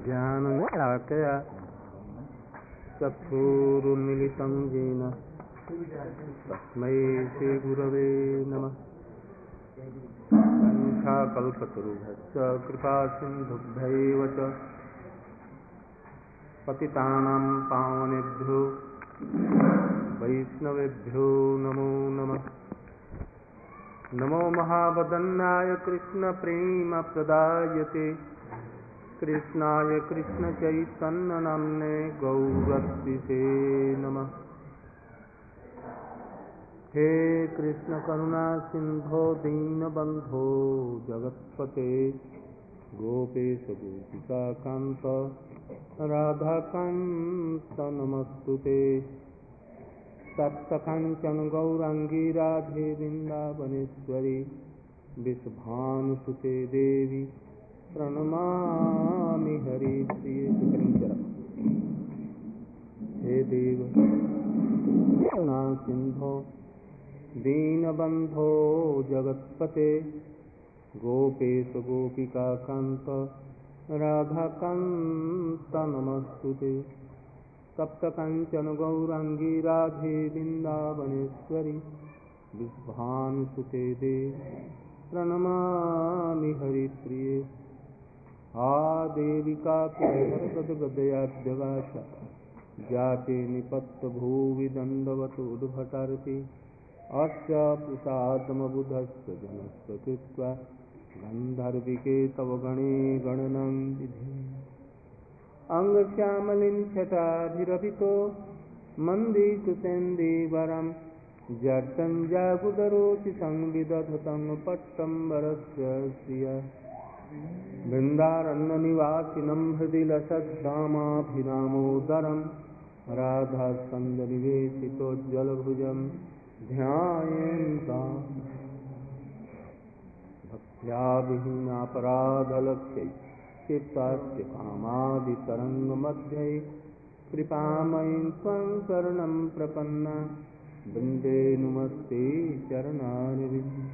ज्ञानशलाकया चक्षुरुन्मिलितं येन तस्मै श्रीगुरवे नमः। वंशाकल्पतरुभ्यश्च कृपासिन्धुभ्यैव च पतितानां पावनेभ्यो वैष्णवेभ्यो नमो नमः। नमो महावदन्नाय कृष्णप्रेमप्रदायते कृष्णाय कृष्णचैतन्यनाम्ने गौरत्रिसे नमः। हे कृष्ण करुणा सिंधो दीनबंधो जगत्पते गोपेश गोपिका कांत राधाकांत नमस्तुते। सप्तकांचन गौरांगी राधे वृंदावनेश्वरी विश्वभानुसुते देवी प्रणमामि हरिप्रिये। हे देव करुणा सिंधो दीनबंधो जगत्पते गोपेश गोपिका कांत राधाकांत नमस्तुते। सप्तकांचन गौरांगी राधे वृंदावनेश्वरी विश्वभानुसुते देवी प्रणमामि हरिप्रिये। देविका गदगदयाद्यवाच जाते निपत्त भुवि दंडवत उद्भटार्ति अस्य प्रसादमबुधस्य जनस्य कृत्वा गंधर्विके तव गणे गणनं विधि। अंगश्यामलिं छटाभिरभितो मन्दीकुसेन्दीवरं जड्डञ्जागुदरोचि संविदधतं पट्टम्बरस्य श्रिया। वृन्दारण्यनिवासिनं हृदि लसद्दामाभिरामोदरं राधास्कन्दनिवेशितोज्ज्वलभुजं ध्यायन्ताम्। भक्त्या विहीनापराधलक्ष्यै चित्तास्य कामादितरङ्गमध्ये कृपामयीं त्वं शरणं प्रपन्ना वन्दे नुमस्ते चरणारविन्दे।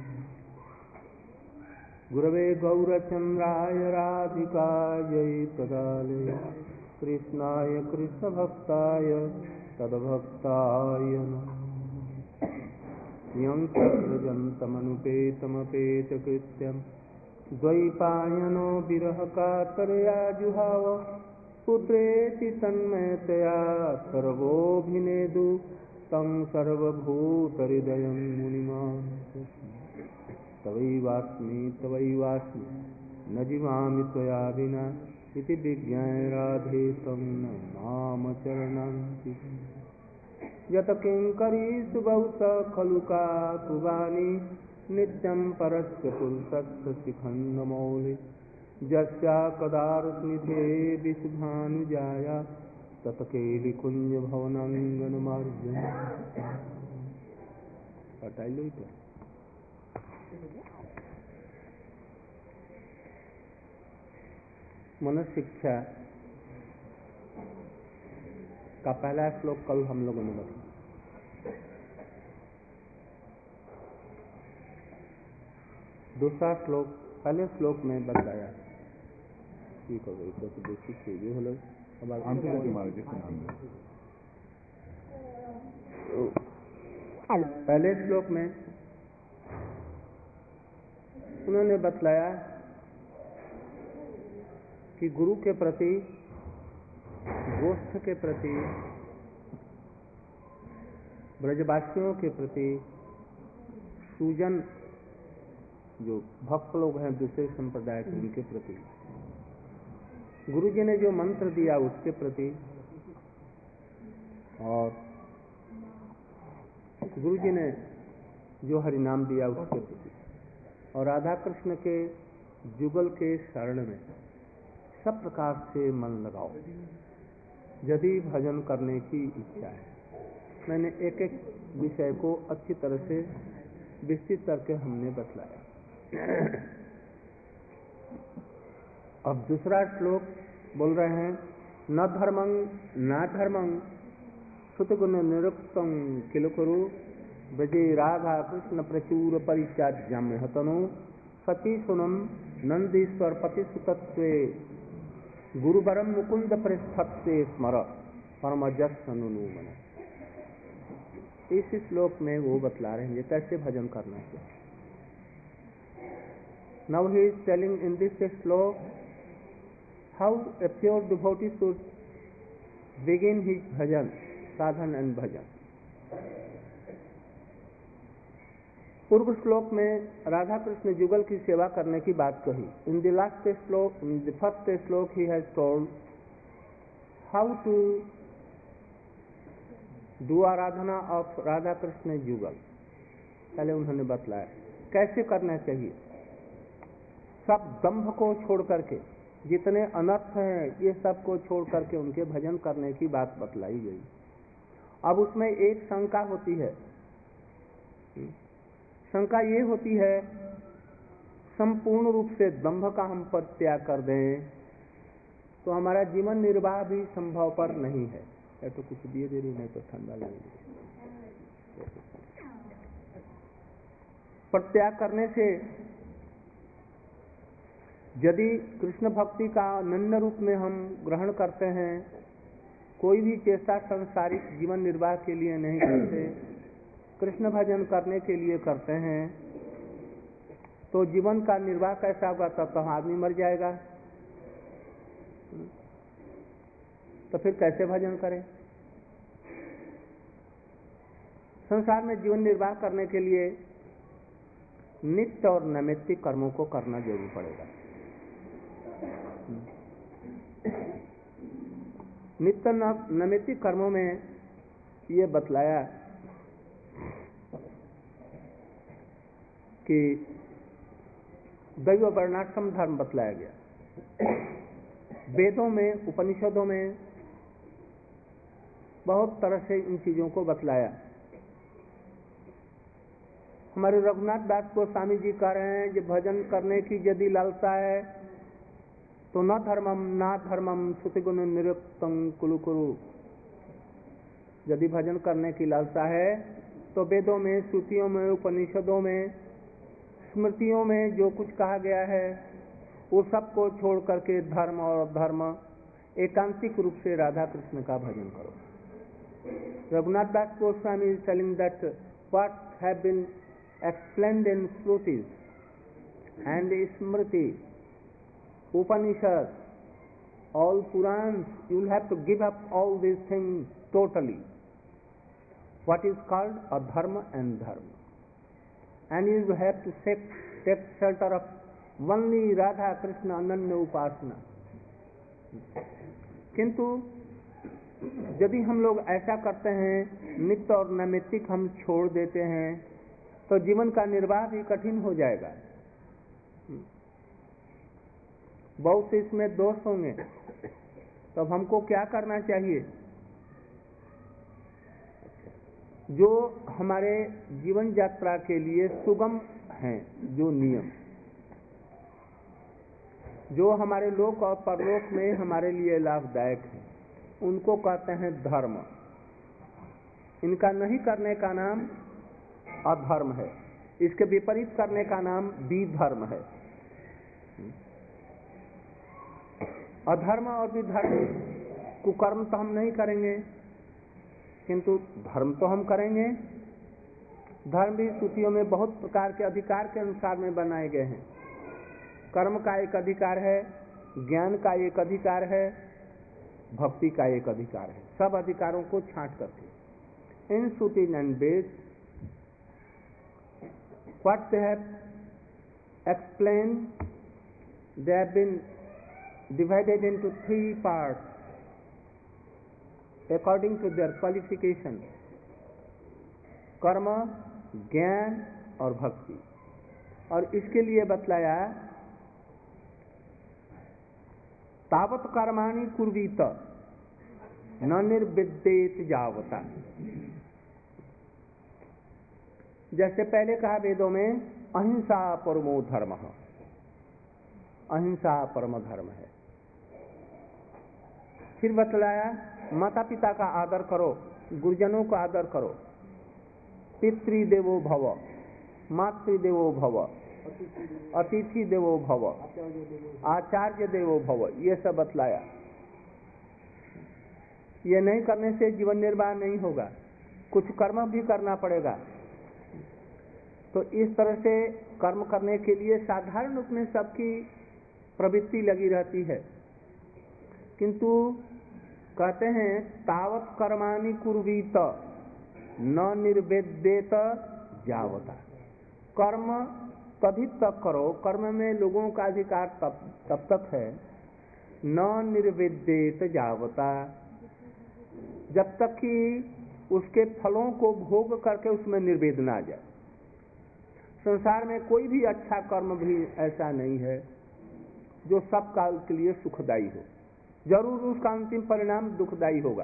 गुरवे गौरचन्द्राय राधिकायै तदालये कृष्णाय कृष्णभक्ताय तद्भक्ताय नमः। यं तत्रजन्तमनुपेतमपेतकृत्यं द्वैपायनो विरहकातरया जुहाव पुत्रेति तन्मयतया सर्वोऽभिनेदु तं सर्वभूतहृदयं मुनिमान्। तवैवास्मि न जीवामि त्वया विना इति विज्ञाय राधे तं नामचरणान्ति। यत किङ्करीषु बहुश खलु काकुवानि नित्यं परस्य पुरुषस्य शिखण्डमौलि। यस्या कदारस्निधे विषुभानुजाया तत्केलिकुञ्जभवनाङ्गनमार्जन। मनुष्य शिक्षा का पहला श्लोक कल हम लोगों ने पढ़ा। दूसरा श्लोक पहले श्लोक में बताया ठीक हो गई तो देखी चीजें हो लोग। पहले श्लोक में उन्होंने बतलाया कि गुरु के प्रति गोष्ठ के प्रति ब्रजवासियों के प्रति सूजन जो भक्त लोग हैं दूसरे संप्रदाय के उनके प्रति गुरु जी ने जो मंत्र दिया उसके प्रति और गुरु जी ने जो हरिनाम दिया उसके प्रति और राधा कृष्ण के जुगल के शरण में सब प्रकार से मन लगाओ यदि भजन करने की इच्छा है। मैंने एक एक विषय को अच्छी तरह से विस्तृत करके हमने बतलाया। अब दूसरा श्लोक बोल रहे हैं न धर्मं न धर्मं श्रुतगुण निरुक्तं किल कुरु ब्रजे राधा कृष्ण प्रचुर परित्याज्यं हतनु सती सुनम नंदीश्वर पति सुतत्वे गुरुवरम मुकुंद पृष्ठत्ते स्मर परमजस सनुनु मन। इस श्लोक में वो बतला रहे हैं कैसे भजन करना है। Now he is telling in this श्लोक how a pure devotee should begin his bhajan, sadhan and bhajan. पूर्व श्लोक में राधा कृष्ण जुगल की सेवा करने की बात कही। इन द लास्ट श्लोक, इन the first shlok he has told how to do aradhana of Radha Krishna Jugal. पहले उन्होंने बतलाया कैसे करना चाहिए। सब दंभ को छोड़ करके, जितने अनर्थ हैं ये सब को छोड़ करके उनके भजन करने की बात बतलाई गई। अब उसमें एक शंका होती है। शंका ये होती है संपूर्ण रूप से दंभ का हम पर त्याग कर दें तो हमारा जीवन निर्वाह भी संभव पर नहीं है। तो कुछ दिए दे रही, नहीं तो ठंडा लगेगा। पर त्याग करने से यदि कृष्ण भक्ति का अनन्य रूप में हम ग्रहण करते हैं, कोई भी चेष्टा संसारिक जीवन निर्वाह के लिए नहीं करते, कृष्ण भजन करने के लिए करते हैं, तो जीवन का निर्वाह कैसा होगा? तब तो आदमी मर जाएगा। तो फिर कैसे भजन करें? संसार में जीवन निर्वाह करने के लिए नित्य और नैमित्तिक कर्मों को करना जरूर पड़ेगा। नित्य नैमित्तिक कर्मों में ये बतलाया कि दैव वर्णाश्रम धर्म बतलाया गया। वेदों में, उपनिषदों में बहुत तरह से इन चीजों को बतलाया। हमारे रघुनाथ दास गोस्वामी जी कह रहे हैं कि भजन करने की यदि लालसा है तो न धर्मम श्रुतिगुण निरुक्तं कुरु कुरु। यदि भजन करने की लालसा है तो वेदों में, श्रुतियों में, उपनिषदों में, स्मृतियों में जो कुछ कहा गया है वो सब को छोड़ करके धर्म और धर्म एकांतिक रूप से राधा कृष्ण का भजन करो। रघुनाथ दास Goswami is telling that what have been explained in Shrutis and Smriti, Upanishads, all Purans, you will have to give up all these things totally. What is called adharma and dharma. And you will have to take shelter of only Radha Krishna Ananya Upasana. किंतु यदि हम लोग ऐसा करते हैं, नित्य और नैमित्तिक हम छोड़ देते हैं, तो जीवन का निर्वाह भी कठिन हो जाएगा। बहुत से इसमें दोष होंगे। तो हमको क्या करना चाहिए? जो हमारे जीवन यात्रा के लिए सुगम हैं, जो नियम, जो हमारे लोक और परलोक में हमारे लिए लाभदायक हैं, उनको कहते हैं धर्म। इनका नहीं करने का नाम अधर्म है। इसके विपरीत करने का नाम विधर्म है। अधर्म और विधर्म, कुकर्म तो हम नहीं करेंगे, किंतु धर्म तो हम करेंगे। धर्म भी श्रुतियों में बहुत प्रकार के अधिकार के अनुसार में बनाए गए हैं। कर्म का एक अधिकार है, ज्ञान का एक अधिकार है, भक्ति का एक अधिकार है। सब अधिकारों को छांट करके in Shruti and Veda what they have explained, they have been divided into 3 parts according to their qualification: कर्म, ज्ञान और भक्ति। और इसके लिए बतलाया तावत कर्माणि कुर्वीत न निर्विद्येत जावता। जैसे पहले कहा वेदों में अहिंसा परमो धर्म, अहिंसा परम धर्म है। फिर बतलाया माता पिता का आदर करो, गुरुजनों का आदर करो, पितृदेवो भव, मातृदेवो भव, अतिथि देवो भव, आचार्य देवो भव, ये सब बतलाया। ये नहीं करने से जीवन निर्वाह नहीं होगा, कुछ कर्म भी करना पड़ेगा। तो इस तरह से कर्म करने के लिए साधारण रूप में सबकी प्रवृत्ति लगी रहती है, किंतु कहते हैं तावत कर्माणि कुर्वीत न निर्वेदेत जावता। कर्म तभी तक करो, कर्म में लोगों का अधिकार तब तक है, न निर्वेदेत जावता, जब तक कि उसके फलों को भोग करके उसमें निर्वेद ना आ जाए। संसार में कोई भी अच्छा कर्म भी ऐसा नहीं है जो सब काल के लिए सुखदायी हो, जरूर उसका अंतिम परिणाम दुखदायी होगा।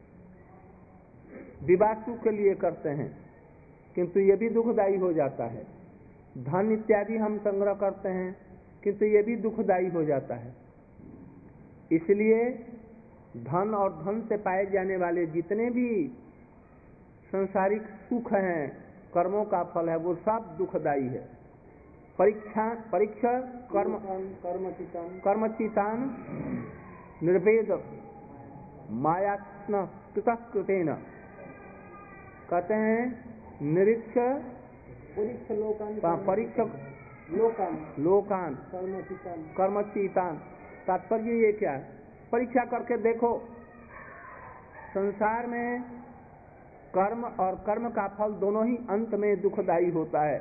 विवाह सुख के लिए करते हैं किंतु ये भी दुखदायी हो जाता है, धन इत्यादि हम संग्रह करते हैं किंतु ये भी दुखदायी हो जाता है। इसलिए धन और धन से पाए जाने वाले जितने भी सांसारिक सुख हैं, कर्मों का फल है, वो सब दुखदायी है। परीक्षा कर्मचितान निर्वेद मायात्न कृतकृतेन, कहते हैं निरीक्ष परीक्षक लोकान कर्मचितान। तात्पर्य ये क्या है? परीक्षा करके देखो, संसार में कर्म और कर्म का फल दोनों ही अंत में दुखदायी होता है।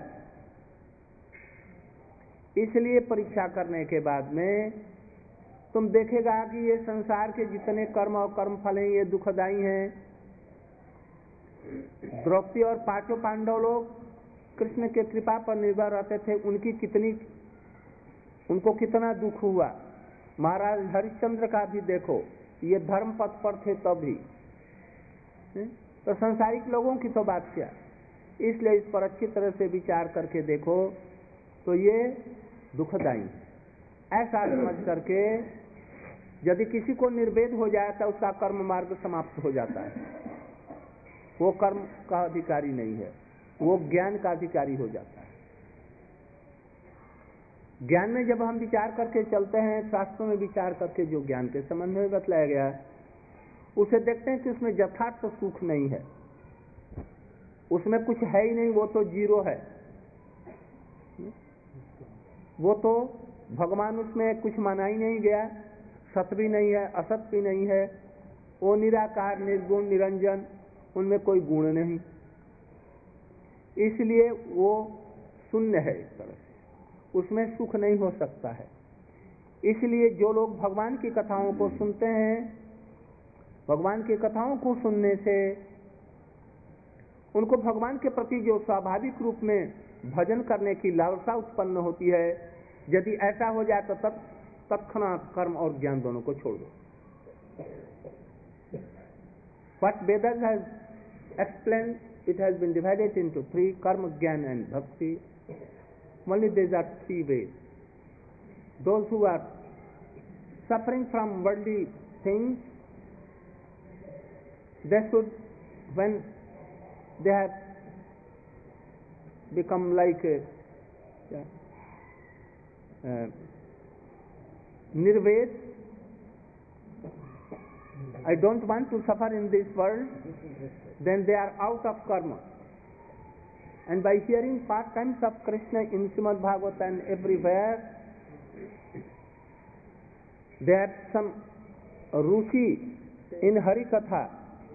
इसलिए परीक्षा करने के बाद में तुम देखेगा कि ये संसार के जितने कर्म और कर्म फल हैं ये दुखदायी हैं। द्रौपदी और पांचों पांडव लोग कृष्ण के कृपा पर निर्भर रहते थे, उनको कितना दुख हुआ। महाराज हरिश्चंद्र का भी देखो, ये धर्म पथ पर थे तब भी, तो संसारिक लोगों की तो बात क्या। इसलिए इस पर अच्छी तरह से विचार करके देखो तो ये दुखदायी है। ऐसा समझ करके यदि किसी को निर्वेद हो जाए तो उसका कर्म मार्ग समाप्त हो जाता है, वो कर्म का अधिकारी नहीं है, वो ज्ञान का अधिकारी हो जाता है। ज्ञान में जब हम विचार करके चलते हैं, शास्त्रों में विचार करके जो ज्ञान के संबंध में बतलाया गया है उसे देखते हैं कि उसमें यथार्थ सुख नहीं है, उसमें कुछ है ही नहीं, वो तो जीरो है। वो तो भगवान उसमें कुछ माना ही नहीं गया, सत भी नहीं है, असत भी नहीं है, वो निराकार निर्गुण निरंजन, उनमें कोई गुण नहीं, इसलिए वो शून्य है। इस तरह से उसमें सुख नहीं हो सकता है। इसलिए जो लोग भगवान की कथाओं को सुनते हैं, भगवान की कथाओं को सुनने से उनको भगवान के प्रति जो स्वाभाविक रूप में भजन करने की लालसा उत्पन्न होती है, यदि ऐसा हो जाए तो तत्क्षणात कर्म और ज्ञान दोनों को छोड़ दो। What Vedas has explained, it has been divided into three: karma, jnana and bhakti. Only these are three ways. Those who are suffering from worldly things, they should, when they have become like nirved, I don't want to suffer in this world, then they are out of karma. And by hearing pastimes of Krishna in Srimad Bhagavata and everywhere, they have some ruchi in Hari Katha,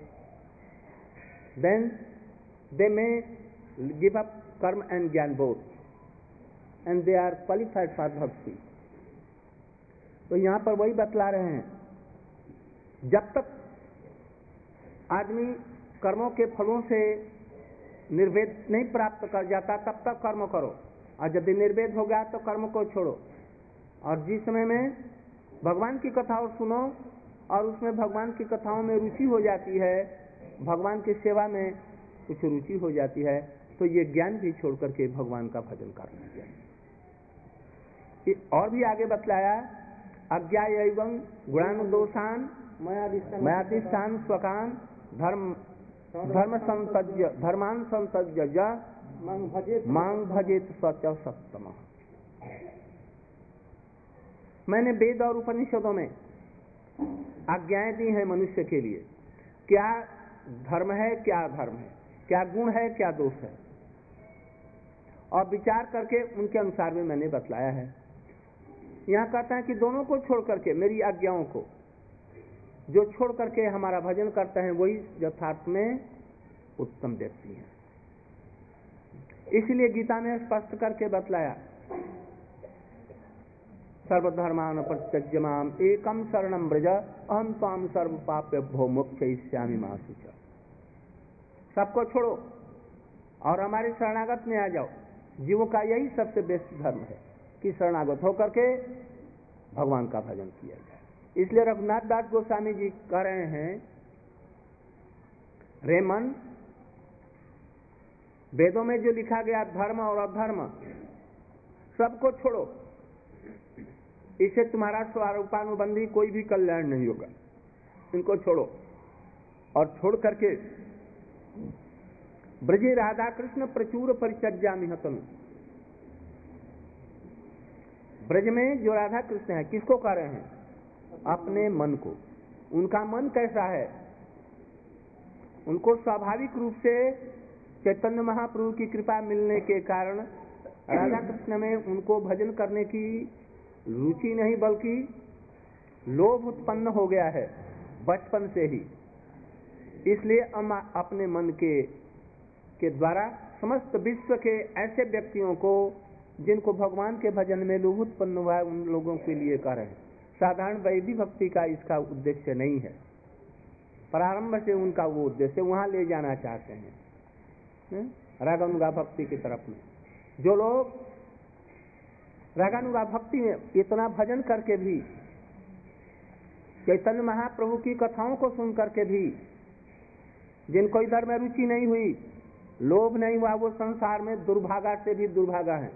then they may give up karma and jnana both, and they are qualified for bhakti. तो यहाँ पर वही बतला रहे हैं, जब तक आदमी कर्मों के फलों से निर्वेद नहीं प्राप्त कर जाता तब तक कर्म करो, और यदि निर्वेद हो गया तो कर्म को छोड़ो। और जिस समय में भगवान की कथाओं सुनो और उसमें भगवान की कथाओं में रुचि हो जाती है, भगवान की सेवा में कुछ रुचि हो जाती है, तो ये ज्ञान भी छोड़ करके भगवान का भजन करना चाहिए। और भी आगे बतलाया, अज्ञा एवं गुणानुदोषान मयादिष्टान स्वकान धर्मान संतज्य मांग भजेत सच सत्तम। मैंने वेद और उपनिषदों में आज्ञाएं दी हैं मनुष्य के लिए, क्या धर्म है क्या अधर्म है, क्या गुण है क्या दोष है, और विचार करके उनके अनुसार में मैंने बतलाया है। यहाँ कहता है कि दोनों को छोड़ करके, मेरी आज्ञाओं को जो छोड़ करके हमारा भजन करते हैं वही यथार्थ में उत्तम व्यक्ति हैं। इसलिए गीता में स्पष्ट करके बतलाया, सर्वधर्मान परित्यज्य माम एकम शरणम व्रज अहम त्वाम सर्व पापेभ्यो मोक्षयिष्यामि मा शुचः। सबको छोड़ो और हमारे शरणागत में आ जाओ। जीवों का यही सबसे बेस्ट धर्म है कि शरणागत होकर के भगवान का भजन किया जाए। इसलिए रघुनाथ दास गोस्वामी जी कह रहे हैं, रे मन, वेदों में जो लिखा गया धर्म और अधर्म सबको छोड़ो, इससे तुम्हारा स्वरूपानुबंधी कोई भी कल्याण नहीं होगा। इनको छोड़ो और छोड़ करके ब्रजे राधा कृष्ण प्रचुर परिचर्यामि हतनु। ब्रज में जो राधा कृष्ण है, किसको कह रहे हैं? अपने मन को। उनका मन कैसा है? उनको स्वाभाविक रूप से चैतन्य महाप्रभु की कृपा मिलने के कारण राधा कृष्ण में उनको भजन करने की रुचि नहीं बल्कि लोभ उत्पन्न हो गया है बचपन से ही। इसलिए हम अपने मन के द्वारा समस्त विश्व के ऐसे व्यक्तियों को जिनको भगवान के भजन में लोभ उत्पन्न हुआ है, उन लोगों के लिए कर रहे हैं। साधारण वैदिक भक्ति का इसका उद्देश्य नहीं है। प्रारंभ से उनका वो उद्देश्य वहां ले जाना चाहते हैं, रागानुगा भक्ति की तरफ में। जो लोग रागानुगा भक्ति में इतना भजन करके भी, चैतन्य महाप्रभु की कथाओं को सुन करके भी जिनको इधर में रुचि नहीं हुई, लोभ नहीं हुआ, वो संसार में दुर्भागा से भी दुर्भागा है।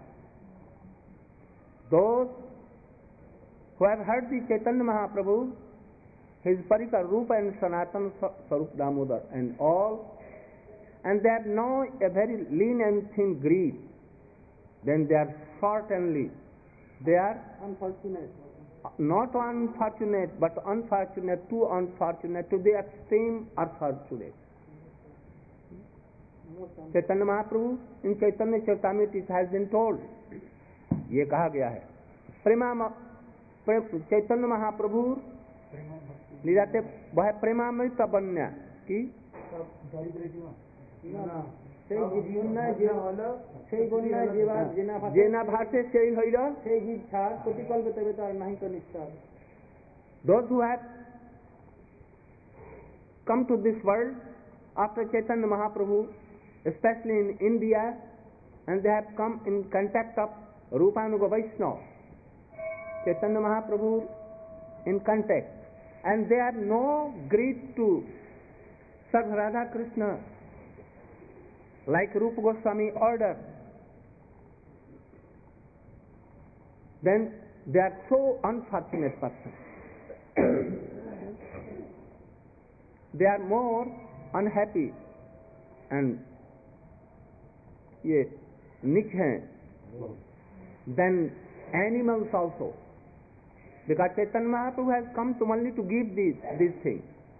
Those who have heard the Chaitanya Mahaprabhu, his Parikar Rupa and Sanatana Swarup Damodar and all, and they have now a very lean and thin greed, then they are certainly, they are unfortunate. Not unfortunate, but unfortunate, too unfortunate, to the extreme unfortunate. Chaitanya Mahaprabhu in Chaitanya Charitamrita it has been told, ये कहा गया है। चैतन्य महाप्रभु लीलाते वह प्रेमामृत बन्या की जेना भाषे से हईल से इच्छा कोटिकल्प तवेता नहीं कर निष्ठा। Those who have come to this world after Chaitanya Mahaprabhu, especially in India, and they have come in contact of Rupanuga Vaishnava, Chaitanya Mahaprabhu in contact, and they have no greed to serve Radha Krishna like Rupa Goswami ordered, then they are so unfortunate person. They are more unhappy and ये नीच हैं than animals also, because Chaitanya Mahaprabhu has come to only to give these things.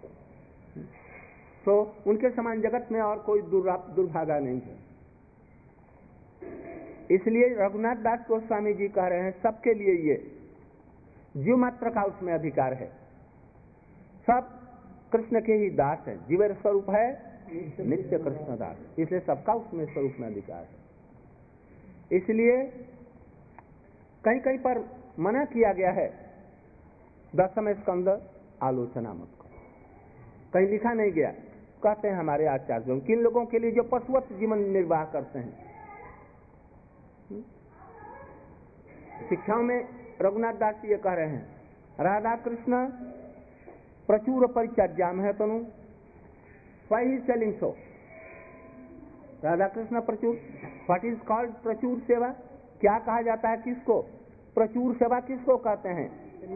So उनके समान जगत में और कोई दुर्भागा नहीं है। इसलिए रघुनाथ दास गोस्वामी जी कह रहे हैं, सबके लिए ये जीव मात्र का उसमें अधिकार है। सब कृष्ण के ही दास है, जीवेर स्वरूप है नित्य कृष्ण दास, इसलिए सबका उसमें स्वरूप में अधिकार है। इसलिए कहीं कहीं पर मना किया गया है 10वें स्कंद आलोचना मत करो, कहीं लिखा नहीं गया। कहते हैं हमारे आचार्यों, किन लोगों के लिए जो पशुवत जीवन निर्वाह करते हैं। शिक्षाओं में रघुनाथ दास ये कह रहे हैं, राधा कृष्ण प्रचुर परिचर्याम है तनु, why he is telling so? Radha Krishna प्रचुर, what is called प्रचुर सेवा, क्या कहा जाता है किसको? प्रचुर सेवा किसको कहते हैं?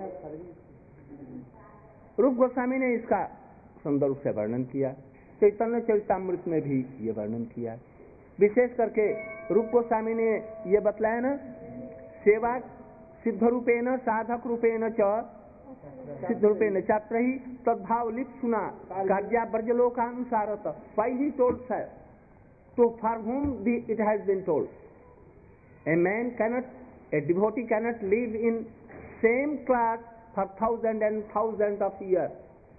रूप गोस्वामी ने इसका सुंदर रूप से वर्णन किया, चैतन्य चरितामृत में भी ये वर्णन किया। विशेष करके रूप गोस्वामी ने ये बतलाया ना, सेवा सिद्ध रूपेण साधक रूपेण च सिद्ध रूपेण चात्रहि तद्भाव लिप्सुना कार्या ब्रजलोकानुसारत। Why he told sir? So for whom it has been told? A man cannot, a devotee cannot live in same class for thousands and thousands of years.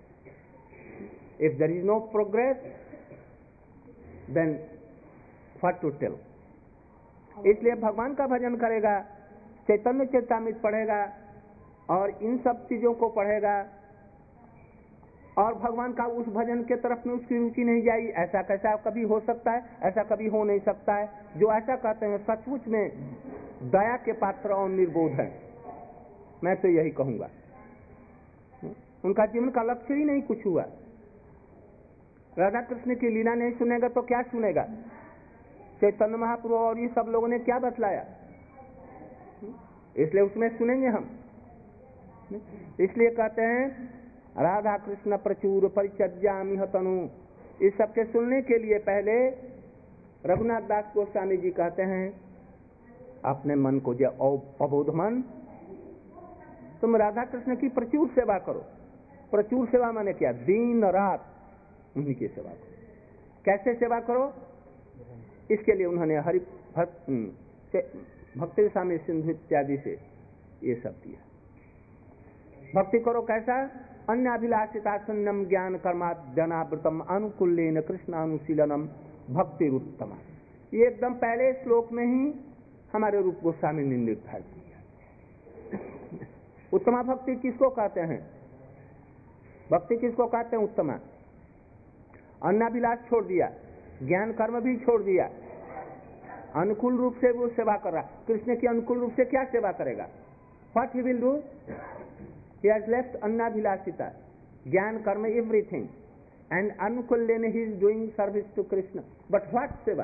If there is no progress, then what to tell? इसलिए भगवान का भजन करेगा, चैतन्य चैतामृत पढ़ेगा और इन सब चीजों को पढ़ेगा और भगवान का उस भजन के तरफ में उसकी रुचि नहीं जाएगी, ऐसा कैसा कभी हो सकता है? ऐसा कभी हो नहीं सकता है। जो ऐसा कहते हैं सचमुच में दया के पात्र और निर्बोध हैं। मैं तो यही कहूंगा, उनका जीवन का लक्ष्य ही नहीं कुछ हुआ। राधा कृष्ण की लीला नहीं सुनेगा तो क्या सुनेगा? चैतन्य महाप्रभु और ये सब लोगों ने क्या बतलाया, इसलिए उसमें सुनेंगे हम। इसलिए कहते हैं राधा कृष्ण प्रचुर परिचर्यामि तनु। इस सब के सुनने के लिए पहले रघुनाथ दास गोस्वामी जी कहते हैं अपने मन को जो अबोध मन, तुम राधा कृष्ण की प्रचुर सेवा करो। प्रचुर सेवा माने क्या? दिन रात उन्हीं की सेवा करो। कैसे सेवा करो? इसके लिए उन्होंने हरि भक्ति स्वामी सिंधु इत्यादि से ये सब दिया। भक्ति करो कैसा? अन्याभिलाषिता शून्यम ज्ञान कर्माद्यनावृतम अनुकूलेन कृष्णानुशीलनम भक्ति उत्तम। ये एकदम पहले श्लोक में ही हमारे रूप गोस्वामी ने निर्धारित किया। उत्तमा भक्ति किसको कहते हैं? भक्ति किसको कहते हैं? उत्तमा। अन्नाभिलाष छोड़ दिया, ज्ञान कर्म भी छोड़ दिया, अनुकूल रूप से वो सेवा कर रहा। कृष्ण की अनुकूल रूप से क्या सेवा करेगा? What he will do? He has left annabhilasita, jnana karma, everything, and anukullena he is doing service to Krishna. But what seva?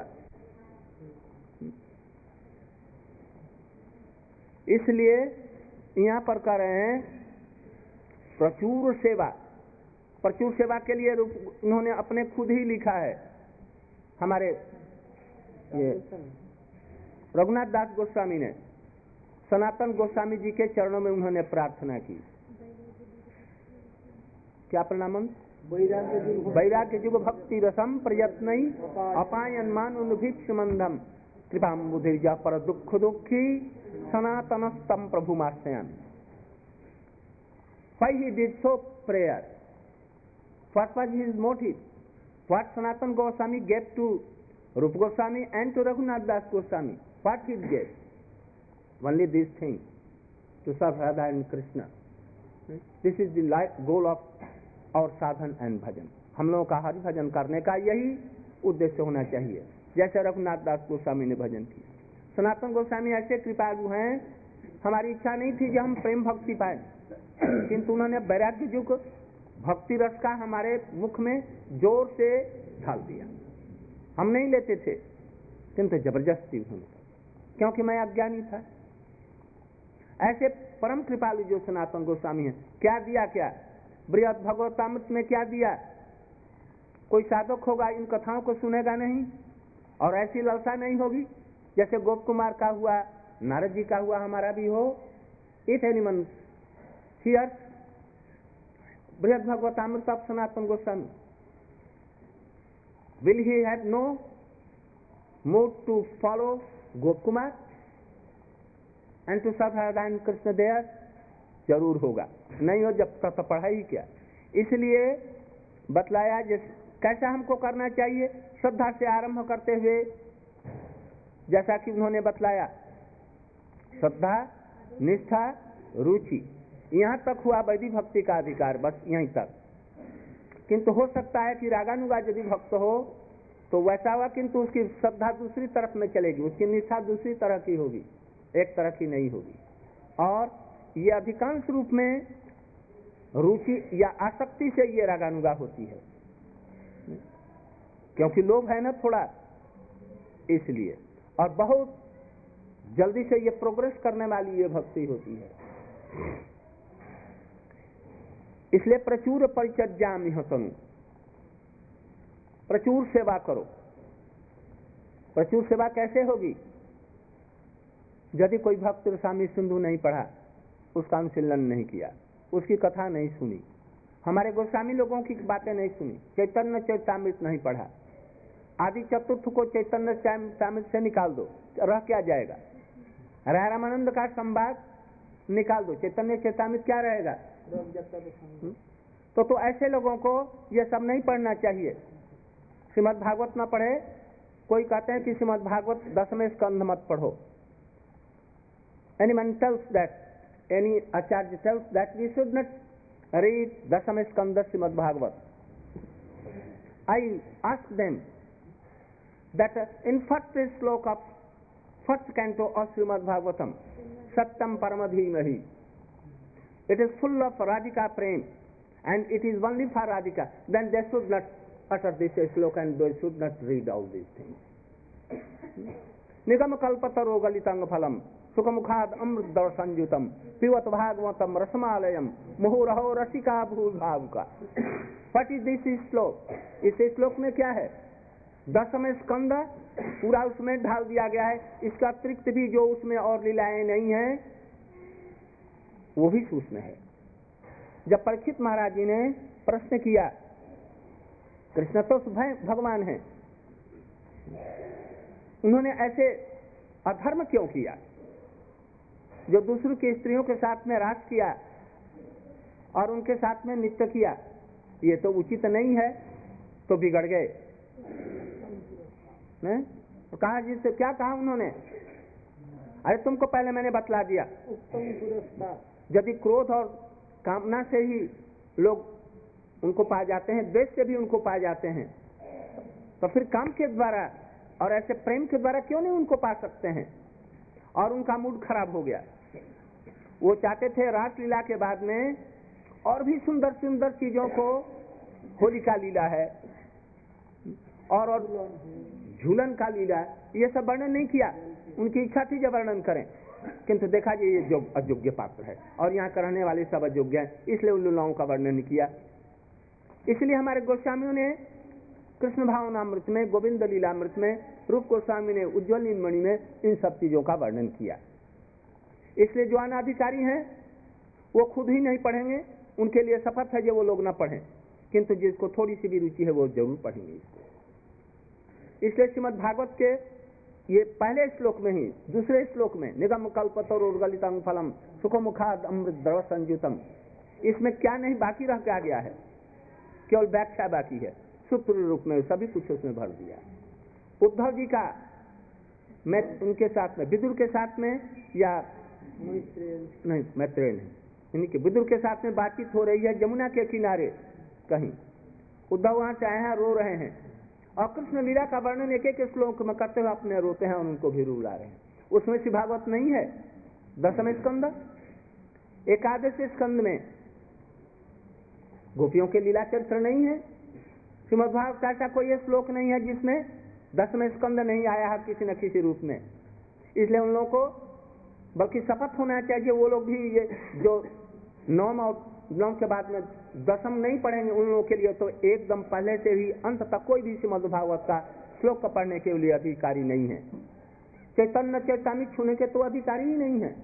इसलिए यहाँ पर कह रहे हैं प्रचुर सेवा। प्रचुर सेवा के लिए उन्होंने अपने खुद ही लिखा है। हमारे ये रघुनाथ दास गोस्वामी ने सनातन गोस्वामी जी के चरणों में उन्होंने प्रार्थना की। क्या प्रणाम? वैराग्य युग भक्ति रसम प्रयत्न अपायन मानुभिक्ष मंदम कृपाम्बुधिर्जा पर दुख दुखी सनातनस्तम प्रभु मास्यन। Why he did so prayer? What was his motive? What Sanatana Goswami gave to Rupa Goswami and to Raghunath Das Goswami? What he gave? Only these things, to serve Radha and Krishna. This is the goal of our sadhan and bhajan. हम लोगों का हरि भजन करने का यही उद्देश्य होना चाहिए, जैसे रघुनाथ दास गोस्वामी ने भजन किया। सनातन गोस्वामी ऐसे कृपालु हैं, हमारी इच्छा नहीं थी कि हम प्रेम भक्ति पाए, किंतु उन्होंने वैराग्य युग भक्ति रस का हमारे मुख में जोर से ढाल दिया। हम नहीं लेते थे, किंतु जबरदस्ती उन्होंने, क्योंकि मैं अज्ञानी था। ऐसे परम कृपालु जो सनातन गोस्वामी हैं, क्या दिया? क्या बृहद भगवतामृत में क्या दिया? कोई साधक होगा इन कथाओं को सुनेगा नहीं, और ऐसी लालसा नहीं होगी जैसे गोप कुमार का हुआ, नारद जी का हुआ, हमारा भी हो। If anyone hears Brihad Bhagavatamrita of Sanatan Goswami, will he have no mood to follow Gop Kumar and to serve Radha and Krishna there? जरूर होगा, नहीं हो जब तक पढ़ा ही क्या। इसलिए बतलाया कैसा हमको करना चाहिए। श्रद्धा से आरंभ करते हुए, जैसा कि उन्होंने बतलाया, श्रद्धा, निष्ठा, रुचि, यहाँ तक हुआ वैदिक भक्ति का अधिकार, बस यहीं तक। किंतु हो सकता है कि रागानुगा यदि भक्त हो तो वैसा हुआ, किंतु उसकी श्रद्धा दूसरी तरफ में चलेगी, उसकी निष्ठा दूसरी तरह की होगी, एक तरह की नहीं होगी। और ये अधिकांश रूप में रुचि या आसक्ति से ये रागानुगा होती है, क्योंकि लोभ है ना थोड़ा, इसलिए। और बहुत जल्दी से ये प्रोग्रेस करने वाली ये भक्ति होती है। इसलिए प्रचुर परिचर्यामि तनु, प्रचुर सेवा करो। प्रचुर सेवा कैसे होगी? यदि कोई भक्त रसामृत सिंधु नहीं पढ़ा, उसका अनुशीलन नहीं किया, उसकी कथा नहीं सुनी, हमारे गोस्वामी लोगों की बातें नहीं सुनी, चैतन्य चरितामृत नहीं पढ़ा, आदि चतुर्थ को चैतन्य चरितामृत से निकाल दो, रह क्या जाएगा? राय रामानंद का संवाद निकाल दो, चैतन्य चरितामृत क्या रहेगा? तो ऐसे लोगों को ये सब नहीं पढ़ना चाहिए। श्रीमद् भागवत न पढ़े, कोई कहते हैं कि श्रीमद् भागवत 10वें स्कंध मत पढ़ो। Anyone tells that, any acharya tells that we should not read 10th skanda Srimad Bhagavat. I ask them that in first sloka of first canto of Srimad Bhagavatam, Satyam Paramadhimahi, it is full of Radhika prem and it is only for Radhika. Then they should not utter this sloka and they should not read all these things. Nigam kalpataro galitang phalam सुखमुखाद अमृत संयुतम पिबत भागवतम रसमालयम मुहुरहो रसिका भूभावुका। What is this shlok? इस श्लोक में क्या है? 10वें स्कंद पूरा उसमें ढाल दिया गया है। इसका अतिरिक्त भी जो उसमें और लीलाएं नहीं है वो भी उसमें है। जब परीक्षित महाराज जी ने प्रश्न किया, कृष्ण तो भगवान है, उन्होंने ऐसे अधर्म क्यों किया जो दूसरों की स्त्रियों के साथ में रास किया और उनके साथ में नृत्य किया? ये तो उचित नहीं है, तो बिगड़ गए। तो कहा जिससे क्या कहा उन्होंने? अरे तुमको पहले मैंने बतला दिया, यदि क्रोध और कामना से ही लोग उनको पा जाते हैं, द्वेष से भी उनको पा जाते हैं, तो फिर काम के द्वारा और ऐसे प्रेम के द्वारा क्यों नहीं उनको पा सकते हैं? और उनका मूड खराब हो गया। वो चाहते थे रासलीला के बाद में और भी सुंदर सुंदर चीजों को, होलिका लीला है और झूलन का लीला, ये सब वर्णन नहीं किया। उनकी इच्छा थी जब वर्णन करें, किंतु देखा जी ये अयोग्य पात्र है और यहाँ करने वाले सब अयोग्य हैं, इसलिए उन लीलाओं का वर्णन नहीं किया। इसलिए हमारे गोस्वामियों ने कृष्ण भावनामृत में, गोविंद लीलामृत में, रूप गोस्वामी ने उज्ज्वल नीलमणि में इन सब चीजों का वर्णन किया। इसलिए जो अनाधिकारी हैं वो खुद ही नहीं पढ़ेंगे, उनके लिए शपथ है जो वो लोग ना पढ़ें, किंतु जिसको थोड़ी सी भी रुचि है वो जरूर पढ़ेंगे इसको। इसलिए श्रीमद् भागवत के ये पहले श्लोक में ही, दूसरे श्लोक में निगम कल्पतरोर्गलितं फलम सुखमुखाद अमृत द्रव संयुतम, इसमें क्या नहीं बाकी रह गया है, केवल व्याख्या बाकी है। सूत्र रूप में सभी कुछ उसमें भर दिया। उद्धव जी का मैं उनके साथ में, विदुर के साथ में, या नहीं मैत्रेय नहीं, इन्हीं के विदुर के साथ में बातचीत हो रही है यमुना के किनारे कहीं। उद्धव वहां से आए हैं, रो रहे हैं और कृष्ण लीला का वर्णन एक एक श्लोक में करते हुए अपने रोते हैं और उनको भी रुला रहे हैं। उसमें श्री भागवत नहीं है। 10वें स्कंद, 11वें स्कंद में गोपियों के लीला चरित्र नहीं है। श्रीमद् भागवत का ऐसा कोई श्लोक नहीं है जिसमें 10वें स्कंद नहीं आया है किसी न किसी रूप में। इसलिए उन लोगों को बल्कि शपथ होना चाहिए, वो लोग भी ये जो 9 और 9 के बाद में 10वीं नहीं पढ़ेंगे, उन लोगों के लिए तो एकदम पहले से ही अंत तक कोई भी श्रीमद् भागवत का श्लोक का पढ़ने के लिए अधिकारी नहीं है। चैतन्य चैतामृत छूने के तो अधिकारी ही नहीं है।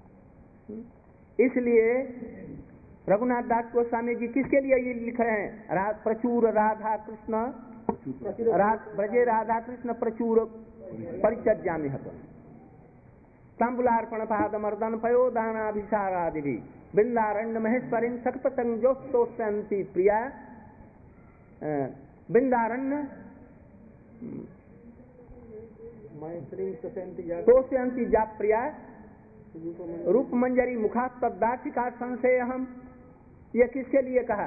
इसलिए रघुनाथ दास गोस्वामी जी किसके लिए ये लिख रहे हैं? प्रचुर राधा कृष्ण ब्रजे राधा कृष्ण प्रचुर परिचर्यामि हत तांबुलार्पण पाद मर्दन पयोदानाभिसारादि बिंदारण्य महेश्वरी सकपतंजोस्तोष्यंती प्रिया बिंदारण्य तोष्यंती जा प्रिया रूप मंजरी मुखास्तदाचिका संशय हम। यह किसके लिए कहा?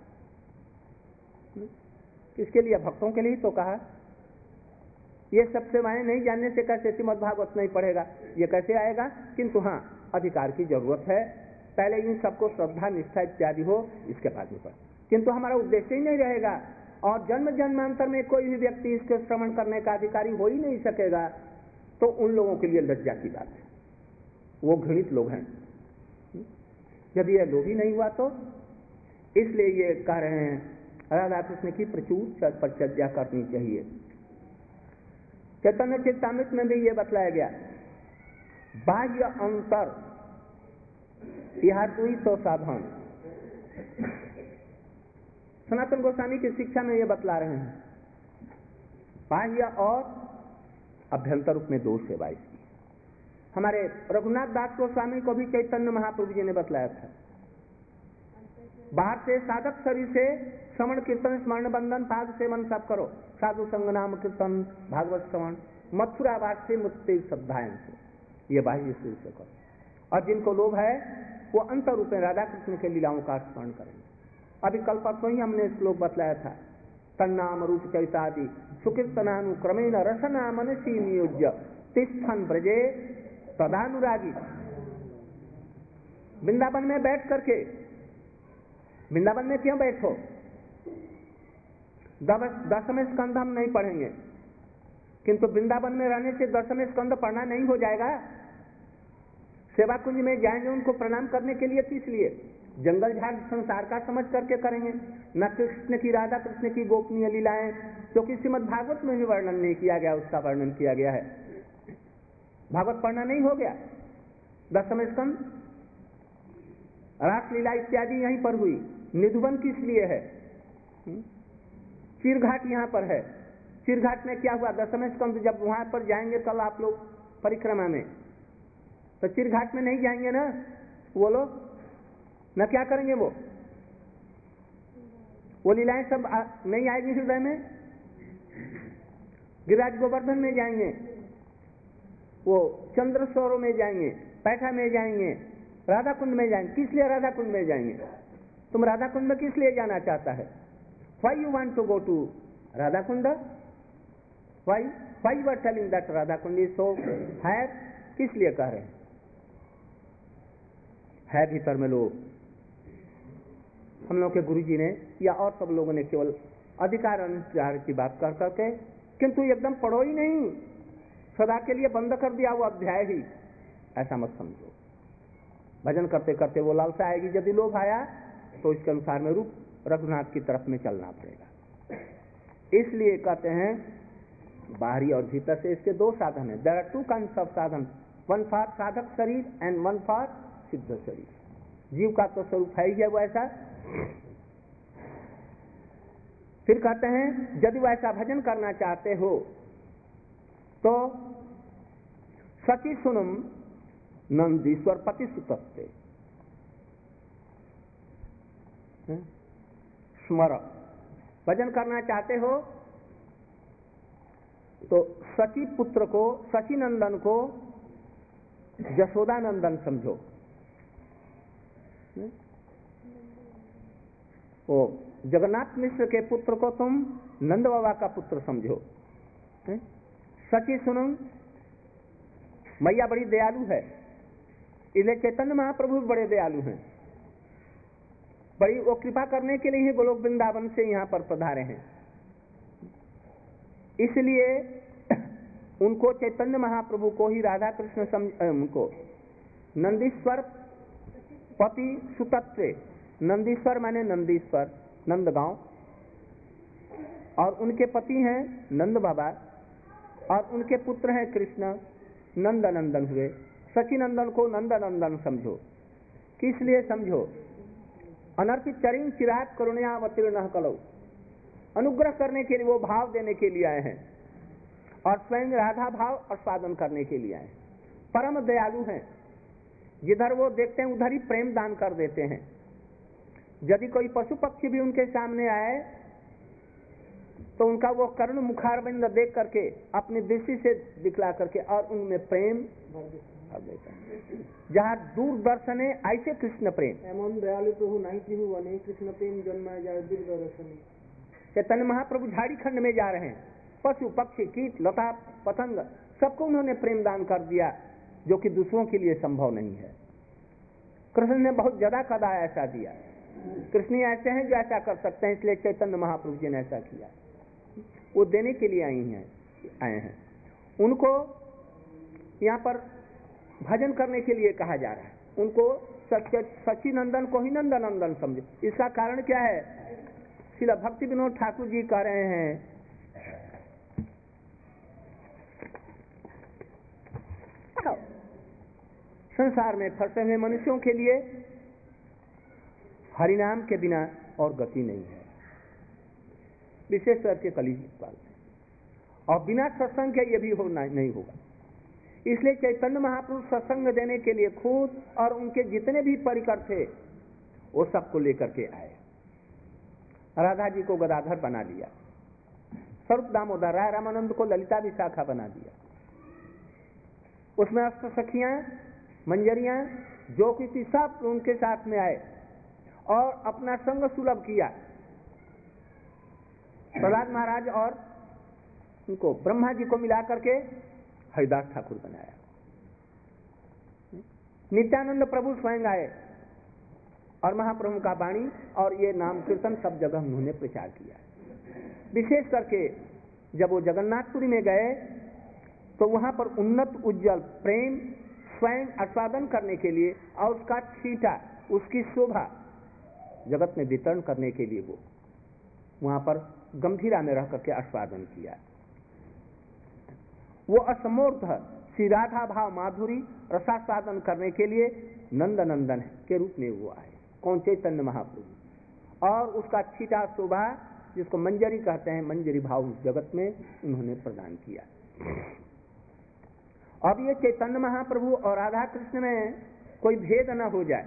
किसके लिए? भक्तों के लिए तो कहा। ये सब सेवाएं नहीं जानने से कैसे श्रीमद् भागवत नहीं पढ़ेगा? ये कैसे आएगा? किंतु हाँ, अधिकार की जरूरत है। पहले इन सबको श्रद्धा निष्ठा इत्यादि हो, इसके बाद में पढ़। किंतु हमारा उद्देश्य ही नहीं रहेगा और जन्म जन्मांतर में कोई भी व्यक्ति इसके श्रवण करने का अधिकारी हो ही नहीं सकेगा, तो उन लोगों के लिए लज्जा की बात है। वो घृणित लोग हैं। यदि यह लोभी नहीं हुआ तो इसलिए ये कह रहे हैं राधा कृष्ण की प्रचुर परिचर्या करनी चाहिए। चैतन्य चरितामृत में भी ये बतलाया गया, बाह्य अंतर यह दुई तो साधन। सनातन गोस्वामी की शिक्षा में ये बतला रहे हैं, बाह्य और अभ्यंतर रूप में दो सेवा इसकी। हमारे रघुनाथ दास गोस्वामी को भी चैतन्य महाप्रभु जी ने बतलाया था, बाहर से साधक शरीर से श्रवण कीर्तन स्मरण बंधन पाद सेवन सब करो, साधु संग नाम कीर्तन भागवत श्रवण मथुरा वास से मुक्ति श्रद्धाएं से, ये बाह्य शरीर से करो। और जिनको लोभ है वो अंतर रूप में राधा कृष्ण के लीलाओं का स्मरण करेंगे। अभी कल परसों ही हमने श्लोक बतलाया था, तन्नाम रूप चरितादि सुकीर्तनानुक्रमेण रसना मनसी नियोज्य तिष्ठन ब्रजे तदानुरागी। वृंदावन में बैठ करके, वृंदावन में क्यों बैठो? दसवें स्कंद हम नहीं पढ़ेंगे, किंतु वृंदावन में रहने से दसवें स्कंद पढ़ना नहीं हो जाएगा। सेवा कुंज में जाएंगे उनको प्रणाम करने के लिए, इसलिए जंगल झाड़ संसार का समझ करके करेंगे, न कृष्ण की राधा कृष्ण की गोपनीय लीलाएं, क्योंकि श्रीमद् भागवत में भी वर्णन नहीं किया गया, उसका वर्णन किया गया है। भागवत पढ़ना नहीं हो गया। दसवें स्कंद रासलीला इत्यादि यहीं पर हुई। निधुवन किस लिए है? चीरघाट यहाँ पर है। चीरघाट में क्या हुआ? दसवें स्कंद जब वहां पर जाएंगे कल आप लोग परिक्रमा में, तो चीरघाट में नहीं जाएंगे ना वो लोग, न क्या करेंगे? वो लीलाएं सब नहीं आएगी हृदय में। गिरिराज गोवर्धन में जाएंगे, वो चंद्र सरोवर में जाएंगे, पैठा में जाएंगे, राधा कुंड में जाएंगे। किस लिए राधा कुंड में जाएंगे? तुम राधा कुंड में किस लिए जाना चाहता है? Why you want to go to Radha Kunda? Why you are telling that Radha Kund is so है? किस लिए कह रहे हैं? है भीतर में लोग, हम लोग के गुरु जी ने या और सब लोगों ने केवल अधिकार अनुसार की बात कर करके, किंतु एकदम पढ़ो ही नहीं, सदा के लिए बंद कर दिया वो अध्याय ही, ऐसा मत समझो। भजन करते करते वो लालसा आएगी, यदि लोभ आया तो इसके अनुसार में रूप रघुनाथ की तरफ में चलना पड़ेगा। इसलिए कहते हैं बाहरी और भीतर से इसके दो साधन है। There are two kinds of sadhan, one for sadhak sharir and one for सिद्ध शरीर। जीव का तो स्वरूप है ही है वैसा। फिर कहते हैं यदि वैसा भजन करना चाहते हो तो सची सुनुम नंदीश्वर पति सुतस्ते स्मर। भजन करना चाहते हो तो सची पुत्र को, सची नंदन को यशोदा नंदन समझो। वो जगन्नाथ मिश्र के पुत्र को तुम नंद बाबा का पुत्र समझो। सची सुनो, मैया बड़ी दयालु है, इसलिए चैतन्य महाप्रभु बड़े दयालु हैं। बड़ी वो कृपा करने के लिए गोलोक वृंदावन से यहाँ पर पधारे हैं। इसलिए उनको चैतन्य महाप्रभु को ही राधा कृष्ण उनको नंदीश्वर पति सुतत्व, नंदीश्वर माने नंदीश्वर नंदगांव, और उनके पति हैं नंद बाबा, और उनके पुत्र हैं कृष्ण, नंद नंदन हुए। सचिनंदन को नंद नंदन समझो। किस लिए समझो? अनर्पित चरिण चिराग करुणावतीर्ण कलौ, अनुग्रह करने के लिए, वो भाव देने के लिए आए हैं, और स्वयं राधा भाव आस्वादन करने के लिए आए हैं। परम दयालु हैं, जिधर वो देखते हैं उधर ही प्रेम दान कर देते हैं। यदि कोई पशु पक्षी भी उनके सामने आए तो उनका वो कर्ण मुखारविंद देख करके अपनी दृष्टि से दिखला करके और उनमें प्रेम भर देता है। जहाँ दूरदर्शन है ऐसे कृष्ण प्रेम, एमन दयालु प्रभु नहीं हूँ अनेक कृष्ण प्रेम जन्मा जाए दूरदर्शन। चैतन्य महाप्रभु झाड़ी खंड में जा रहे हैं, पशु पक्षी कीट लता पतंग सबको उन्होंने प्रेम दान कर दिया, जो कि दूसरों के लिए संभव नहीं है। कृष्ण ने बहुत ज्यादा कदा ऐसा दिया। कृष्ण ऐसे हैं जो ऐसा कर सकते हैं, इसलिए चैतन्य महाप्रभु जी ने ऐसा किया। वो देने के लिए आए हैं। उनको यहाँ पर भजन करने के लिए कहा जा रहा है। उनको सच्चिनंदन को ही नंद नंदन समझे। इसका कारण क्या है? श्रील भक्ति विनोद ठाकुर जी कह रहे हैं, संसार में फंसे हुए मनुष्यों के लिए हरिनाम के बिना और गति नहीं है, विशेष करके कलयुग काल में। और बिना सत्संग के ये भी होना नहीं होगा। इसलिए चैतन्य महाप्रभु सत्संग देने के लिए खुद और उनके जितने भी परिकर थे वो सबको लेकर के आए। राधा जी को गदाधर बना लिया, स्वरूप दामोदर राय रामानंद को ललिता विशाखा बना दिया। उसमें अष्ट सखियां, मंजरियां, जो किसी सब उनके साथ में आए और अपना संग सुलभ किया। प्रहलाद महाराज और उनको ब्रह्मा जी को मिला करके हरिदास ठाकुर बनाया। नित्यानंद प्रभु स्वयं आए और महाप्रभु का वाणी और ये नाम कीर्तन सब जगह उन्होंने प्रचार किया। विशेष करके जब वो जगन्नाथपुरी में गए तो वहां पर उन्नत उज्जवल प्रेम स्वयं आस्वादन करने के लिए और उसका छींटा, उसकी शोभा जगत में वितरण करने के लिए वो वहां पर गंभीरा में रह करके आस्वादन किया। वो असमर्थ श्री राधा भाव माधुरी रसास्वादन करने के लिए नंदनंदन के रूप में वो आए। कौन? चैतन्य महाप्रभु। और उसका छीटा शोभा जिसको मंजरी कहते हैं, मंजरी भाव जगत में उन्होंने प्रदान किया। अब ये चैतन्य महाप्रभु और राधा कृष्ण में कोई भेद न हो जाए।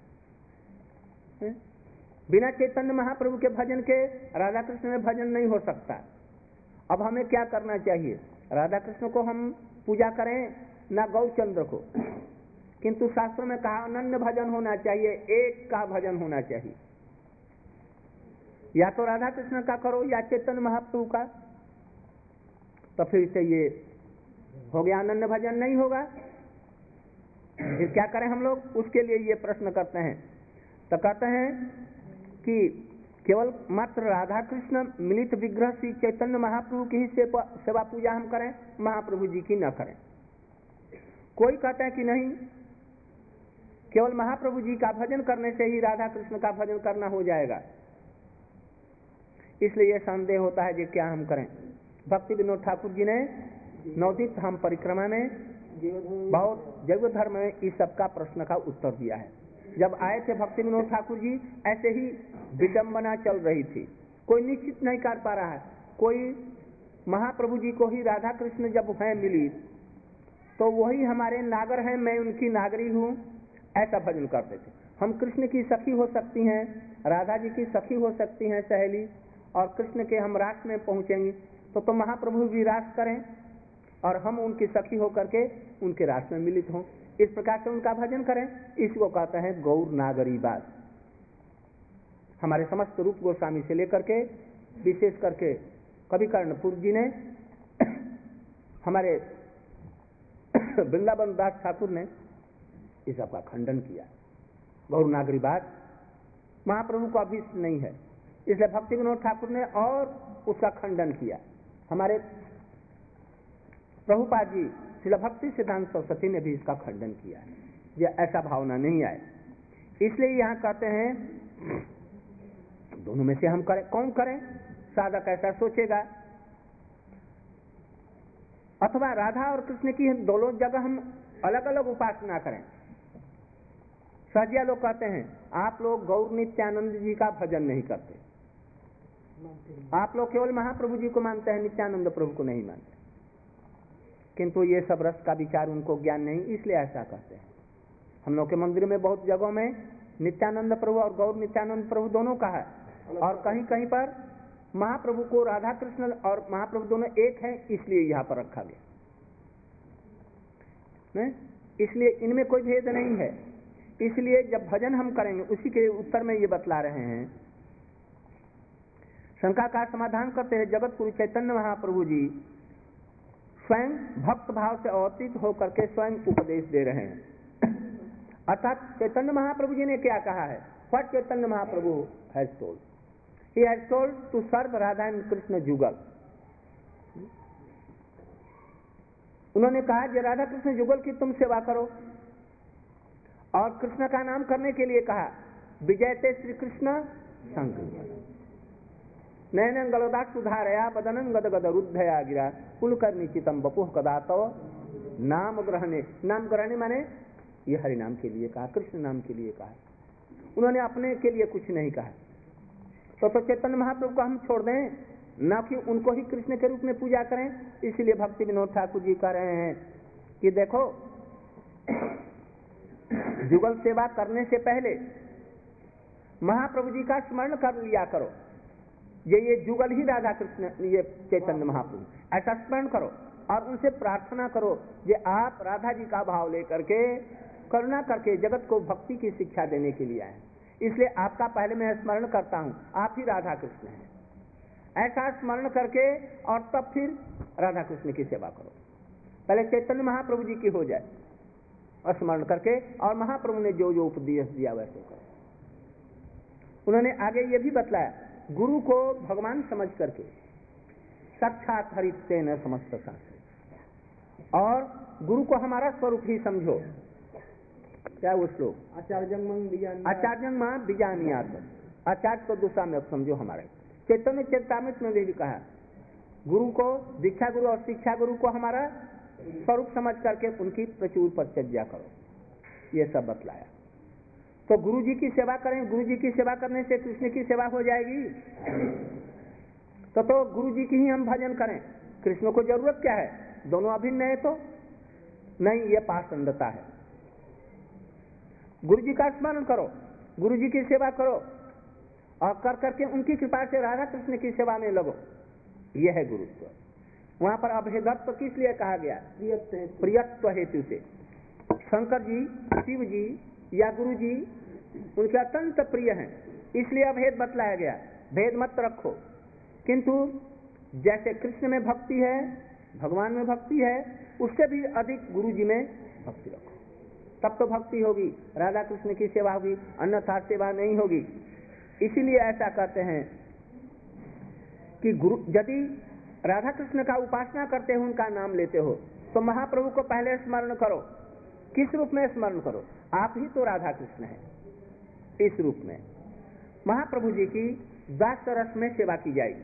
बिना चैतन्य महाप्रभु के भजन के राधा कृष्ण में भजन नहीं हो सकता। अब हमें क्या करना चाहिए? राधा कृष्ण को हम पूजा करें ना गौचंद्र को, किंतु शास्त्रों में कहा अनन्य भजन होना चाहिए, एक का भजन होना चाहिए। या तो राधा कृष्ण का करो या चैतन्य महाप्रभु का, तो फिर से ये हो गया अनन्य भजन, नहीं होगा। फिर क्या करें हम लोग? उसके लिए ये प्रश्न करते हैं। तो कहते हैं कि केवल मात्र राधा कृष्ण मिलित विग्रह श्री चैतन्य महाप्रभु की ही सेवा पूजा हम करें, महाप्रभु जी की न करें। कोई कहता है कि नहीं, केवल महाप्रभु जी का भजन करने से ही राधा कृष्ण का भजन करना हो जाएगा। इसलिए यह संदेह होता है कि क्या हम करें। भक्ति विनोद ठाकुर जी ने नवदीप धाम परिक्रमा में बहुत जैव धर्म में इस सबका प्रश्न का उत्तर दिया है। जब आए थे भक्ति विनोद ठाकुर जी, ऐसे ही विडंबना चल रही थी, कोई निश्चित नहीं कर पा रहा है। कोई महाप्रभु जी को ही राधा कृष्ण जब है मिली तो वही हमारे नागर हैं, मैं उनकी नागरी हूँ, ऐसा भजन करते थे। हम कृष्ण की सखी हो सकती हैं, राधा जी की सखी हो सकती हैं सहेली, और कृष्ण के हम रास में पहुंचेंगे तो महाप्रभु भी रास करें और हम उनकी सखी होकर के उनके रास में मिलित हों। इस प्रकार से उनका भजन करें। इसको कहते हैं गौर नागरी बात। हमारे समस्त रूप गोस्वामी से लेकर के विशेष करके कवि कर्णपुर जी ने, हमारे वृंदावन दास ठाकुर ने इस सबका खंडन किया। गौर नागरी बात महाप्रभु को अभिष्ट नहीं है, इसलिए भक्ति विनोद ठाकुर ने और उसका खंडन किया। हमारे प्रभुपाद जी श्रील भक्ति सिद्धांत सरस्वती ने भी इसका खंडन किया है, ये ऐसा भावना नहीं आए। इसलिए यहाँ कहते हैं दोनों में से हम करें, कौन करें? साधक ऐसा सोचेगा। अथवा राधा और कृष्ण की दोनों जगह हम अलग अलग उपासना करें। सहजिया लोग कहते हैं आप लोग गौर नित्यानंद जी का भजन नहीं करते, आप लोग केवल महाप्रभु जी को मानते हैं, नित्यानंद प्रभु को नहीं मानते। किंतु ये सब रस का विचार उनको ज्ञान नहीं, इसलिए ऐसा कहते हैं। हम लोग के मंदिर में बहुत जगहों में नित्यानंद प्रभु और गौर नित्यानंद प्रभु दोनों का है, और कहीं कहीं पर महाप्रभु को राधा कृष्ण और महाप्रभु दोनों एक हैं, इसलिए यहाँ पर रखा गया। इसलिए इनमें कोई भेद नहीं है। इसलिए जब भजन हम करेंगे, उसी के उत्तर में ये बतला रहे हैं। शंका का समाधान करते हैं जगत गुरु चैतन्य महाप्रभु जी स्वयं भक्त भाव से अवतीत होकर के स्वयं उपदेश दे रहे हैं। अर्थात चैतन्य महाप्रभु जी ने क्या कहा है? What Chaitanya Mahaprabhu has told, he has told to serve Radha and Krishna Jugal. उन्होंने कहा कि राधा कृष्ण जुगल की तुम सेवा करो, और कृष्ण का नाम करने के लिए कहा विजयते श्री कृष्ण संग नयन गलदा सुधारया बदनन गद गद रुद्धया गिरा कुल कर निचितम बपुह कदातो नाम ग्रहणे। नाम ग्रहणे माने ये हरि नाम के लिए कहा, कृष्ण नाम के लिए कहा, उन्होंने अपने के लिए कुछ नहीं कहा। तो चैतन्य महाप्रभु को हम छोड़ दें, ना कि उनको ही कृष्ण के रूप में पूजा करें। इसीलिए भक्ति विनोद ठाकुर जी कह रहे हैं कि देखो, जुगल सेवा करने से पहले महाप्रभु जी का स्मरण कर लिया करो। ये जुगल ही राधा कृष्ण, ये चैतन्य महाप्रभु, ऐसा स्मरण करो और उनसे प्रार्थना करो कि आप राधा जी का भाव लेकर के करुणा करके जगत को भक्ति की शिक्षा देने के लिए आए, इसलिए आपका पहले मैं स्मरण करता हूं, आप ही राधा कृष्ण हैं। ऐसा स्मरण करके और तब फिर राधा कृष्ण की सेवा करो। पहले चैतन्य महाप्रभु जी की हो जाए और स्मरण करके, और महाप्रभु ने जो जो उपदेश दिया वैसे करो। उन्होंने आगे ये भी बतलाया, गुरु को भगवान समझ करके साक्षात हरिते न समस्त शास्त्र, और गुरु को हमारा स्वरूप ही समझो। क्या वो श्लोक, आचार्यं मां बीजानियात, आचार्य को दूसरा में समझो हमारे। चैतन्य चरितामृत में भी कहा, गुरु को, दीक्षा गुरु और शिक्षा गुरु को हमारा स्वरूप समझ करके उनकी प्रचुर परिचर्या करो। ये सब बतलाया। तो गुरु जी की सेवा करें, गुरु जी की सेवा करने से कृष्ण की सेवा हो जाएगी। तो गुरु जी की ही हम भजन करें, कृष्ण को जरूरत क्या है? दोनों अभिन्न है तो नहीं, ये पाषंडता है। गुरु जी का स्मरण करो, गुरु जी की सेवा करो और कर करके उनकी कृपा से राधा कृष्ण की सेवा में लगो। यह है गुरुत्व। वहां पर अभेदत्व किस लिए कहा गया? प्रियत्व हेतु से। शंकर जी, शिव जी या गुरु जी उनके अत्यंत प्रिय हैं, इसलिए अभेद बतलाया गया। भेद मत रखो, किंतु जैसे कृष्ण में भक्ति है, भगवान में भक्ति है, उससे भी अधिक गुरु जी में भक्ति रखो, तब तो भक्ति होगी, राधा कृष्ण की सेवा होगी, अन्यथा सेवा नहीं होगी। इसीलिए ऐसा कहते हैं कि गुरु, यदि राधा कृष्ण का उपासना करते हो, उनका नाम लेते हो, तो महाप्रभु को पहले स्मरण करो। किस रूप में स्मरण करो? आप ही तो राधा कृष्ण हैं। इस रूप में महाप्रभु जी की दास रस में सेवा की जाएगी।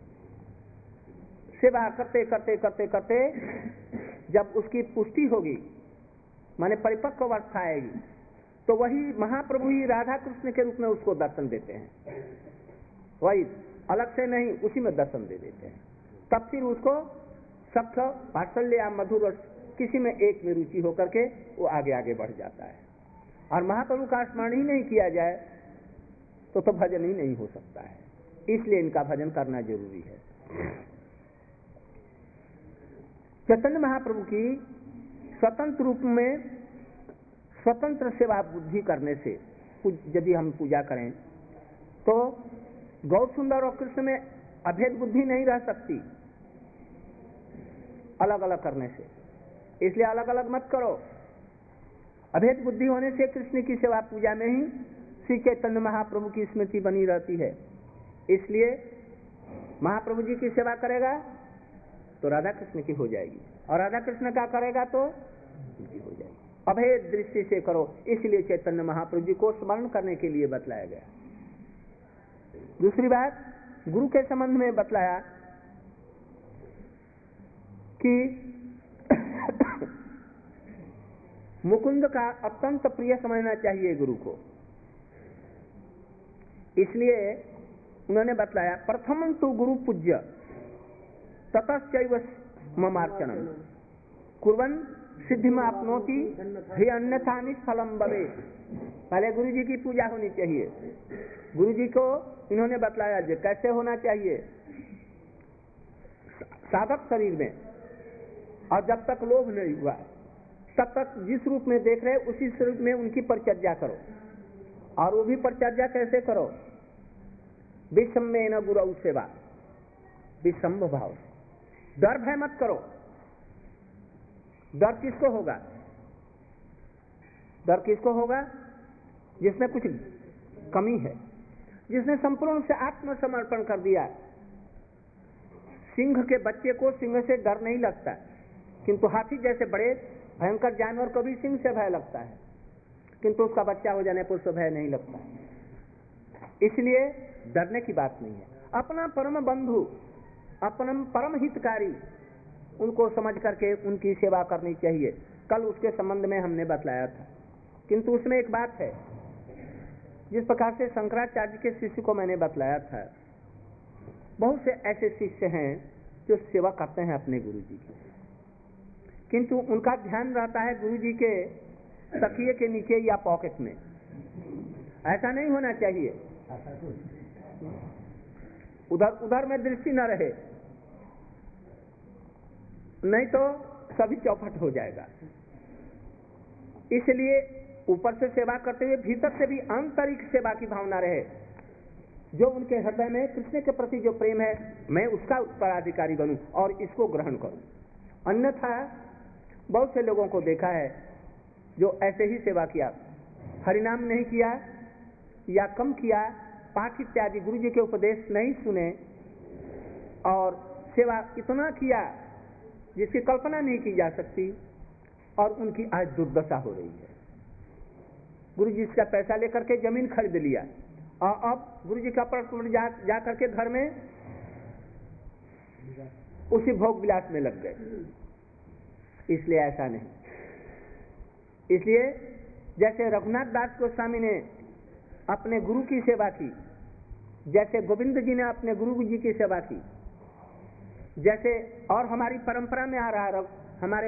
सेवा करते करते करते करते जब उसकी पुष्टि होगी, माने परिपक्व अवस्था आएगी, तो वही महाप्रभु ही राधा कृष्ण के रूप में उसको दर्शन देते हैं। वही अलग से नहीं, उसी में दर्शन दे देते हैं। तब फिर उसको सख्त वात्सल्य या मधुर किसी में एक में रुचि होकर के वो आगे आगे बढ़ जाता है। और महाप्रभु का स्मरण ही नहीं किया जाए तो भजन ही नहीं हो सकता है। इसलिए इनका भजन करना जरूरी है। चैतन्य महाप्रभु की स्वतंत्र रूप में स्वतंत्र सेवा बुद्धि करने से यदि हम पूजा करें तो गौर सुंदर और कृष्ण में अभेद बुद्धि नहीं रह सकती अलग अलग करने से। इसलिए अलग अलग मत करो। अभेद बुद्धि होने से कृष्ण की सेवा पूजा में ही श्री चैतन्य महाप्रभु की स्मृति बनी रहती है। इसलिए महाप्रभु जी की सेवा करेगा तो राधा कृष्ण की हो जाएगी, और राधा कृष्ण का करेगा तो उनकी हो जाएगी। अभेद दृष्टि से करो। इसलिए चैतन्य महाप्रभु जी को स्मरण करने के लिए बतलाया गया। दूसरी बात, गुरु के संबंध में बतलाया कि मुकुंद का अत्यंत प्रिय समझना चाहिए गुरु को। इसलिए उन्होंने बतलाया, प्रथमं तु गुरु पूज्य ततश्चैव ममार्चनम् कुर्वन् सिद्धिमाप्नोति हि अन्यथा निष्फलं भवेत्। पहले गुरु जी की पूजा होनी चाहिए। गुरु जी को इन्होंने बतलाया जो कैसे होना चाहिए। साधक शरीर में, और जब तक लोभ नहीं हुआ तब तक जिस रूप में देख रहे उसी रूप में उनकी परिचर्या करो। और वो भी परिचर्या कैसे करो? विषम्मेन गुरौ सेवा, विषम्भ भाव से। डर भय मत करो। डर किसको होगा? डर किसको होगा? जिसमें कुछ कमी है, जिसने संपूर्ण से आत्मसमर्पण कर दिया। सिंह के बच्चे को सिंह से डर नहीं लगता, किंतु हाथी जैसे बड़े भयंकर जानवर को भी सिंह से भय लगता है, किंतु उसका बच्चा हो जाने पर उससे भय नहीं लगता। इसलिए डरने की बात नहीं है। अपना परम बंधु, अपना परम हितकारी, उनको समझ करके उनकी सेवा करनी चाहिए। कल उसके संबंध में हमने बतलाया था किंतु उसमें एक बात है, जिस प्रकार से शंकराचार्य के शिष्य को मैंने बतलाया था, बहुत से ऐसे शिष्य हैं जो सेवा करते हैं अपने गुरु जी की, किंतु उनका ध्यान रहता है गुरु जी के तकिए के नीचे या पॉकेट में। ऐसा नहीं होना चाहिए, उधर उधर में दृष्टि न रहे, नहीं तो सभी चौपट हो जाएगा। इसलिए ऊपर से सेवा करते हुए भीतर से भी आंतरिक सेवा की भावना रहे, जो उनके हृदय में कृष्ण के प्रति जो प्रेम है, मैं उसका उत्तराधिकारी बनूं और इसको ग्रहण करूं। अन्यथा बहुत से लोगों को देखा है जो ऐसे ही सेवा किया, हरिनाम नहीं किया या कम किया, पाठ इत्यादि गुरु जी के उपदेश नहीं सुने और सेवा इतना किया जिसकी कल्पना नहीं की जा सकती, और उनकी आज दुर्दशा हो रही है। गुरु जी का पैसा लेकर के जमीन खरीद लिया और अब गुरु जी का पर जा करके घर में उसी भोग विलास में लग गए। इसलिए ऐसा नहीं। इसलिए जैसे रघुनाथ दास गोस्वामी ने अपने गुरु की सेवा की, जैसे गोविंद जी ने अपने गुरु जी की सेवा की, जैसे और हमारी परंपरा में आ रहा है, हमारे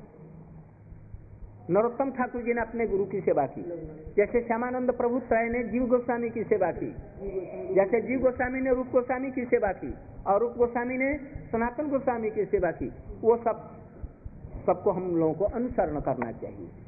नरोत्तम ठाकुर जी ने अपने गुरु की सेवा की, जैसे श्यामानंद प्रभु त्रय ने जीव गोस्वामी की सेवा की, जैसे जीव गोस्वामी ने रूप गोस्वामी की सेवा की और रूप गोस्वामी ने सनातन गोस्वामी की सेवा की, वो सबको हम लोगों को अनुसरण करना चाहिए।